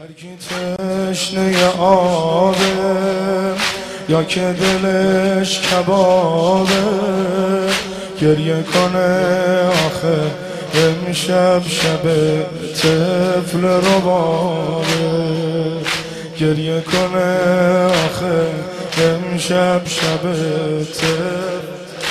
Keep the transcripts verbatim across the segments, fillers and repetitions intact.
هرکی تشنه آبه یا که دلش کبابه گریه کنه آخه امشب شب طفل ربابه گریه کنه آخه امشب شب طفل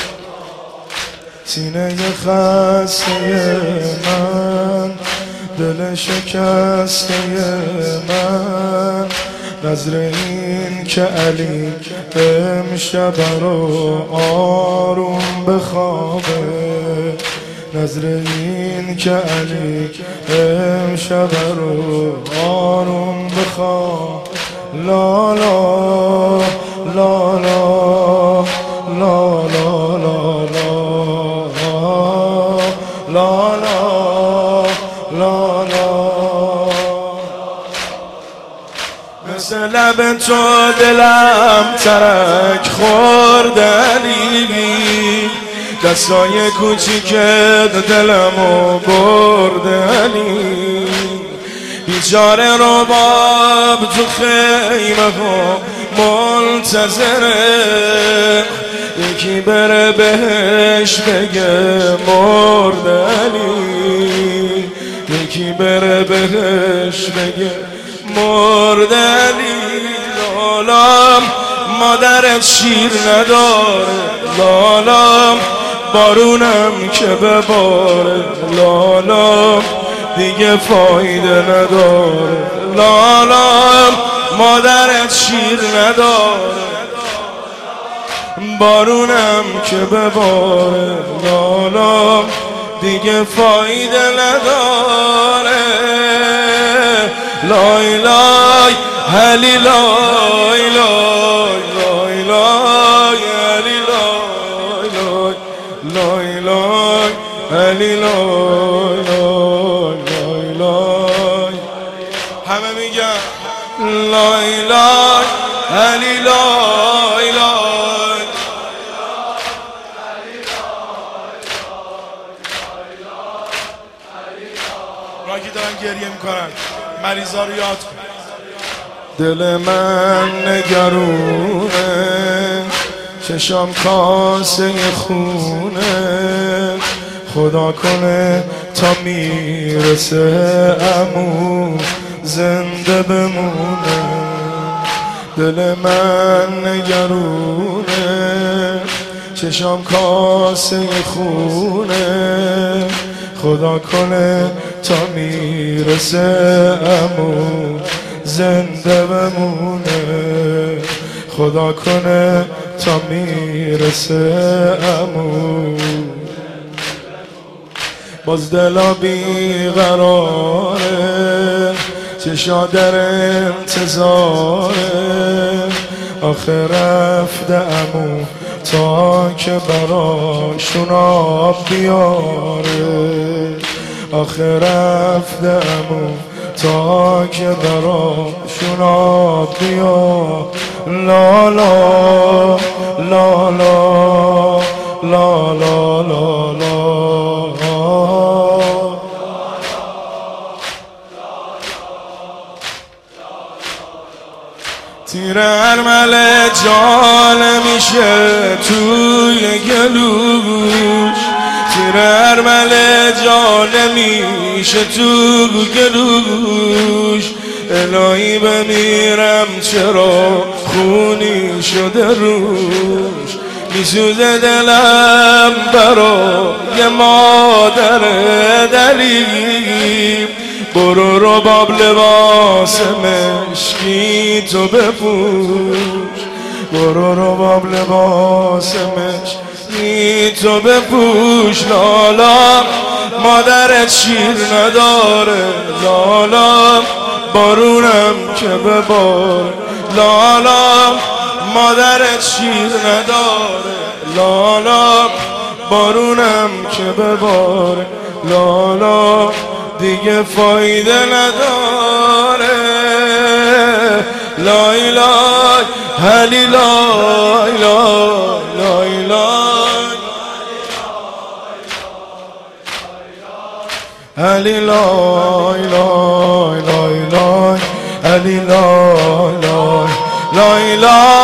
سینه خسته من دل شکسته من نظر این که علی امشب رو آروم بخوابه نظر این که علی امشب رو آروم بخواب لا لا لا لا لا لا لا لا لا لا مثل لب تو دلم ترک خوردنی دستای کوچیکت دلمو بردنی بیچاره رباب تو خیمه ها منتظره یکی بره بهش بگه مردنی یکی بره بهش بگه مردنی لالام مادرت شیر نداره لالام بارونم که بباره لالام دیگه فایده نداره لالام مادرت شیر نداره بارونم که بباره لالام دیگه فایده نداره لای لای هلی لای لای لای لای هلی لای لای لای لای هلی لای لای لای لای همه میگن لای لای هلی لای لای راکی دارن گریه میکنن مریضا رو یاد کن دل من نگرونه چشام کاسه خونه خدا کنه تا میرسه عمو زنده بمونه دل من نگرونه چشام کاسه خونه خدا کنه تا میرسه عمو زنده بمونه خدا کنه تا میرسه عمو باز دلا بیقراره چشا در انتظاره آخه رفته عمو تا که براشون آب بیاره آخه رفته عمو تا که براشون آب بیاره لا لا لا لا لا لا لا لا تیر ارمل جان میشه توی گلوش تیر ارمل جان میشه تو گلوش الهی بمیرم چرا خونی شده روش میسوزه دلم برای مادر دلیم برو رباب لباس مشکی تو بپوش برو رباب لباس مشکی تو بپوش لالا مادرت شیر نداره لالا بارونم که بباره لالا مادرت شیر نداره لالا بارونم که بباره لالا دیگه فایده نداره لای لای هلی لای لای لای لای هلی لای لای لای لای علی لا لا لا اله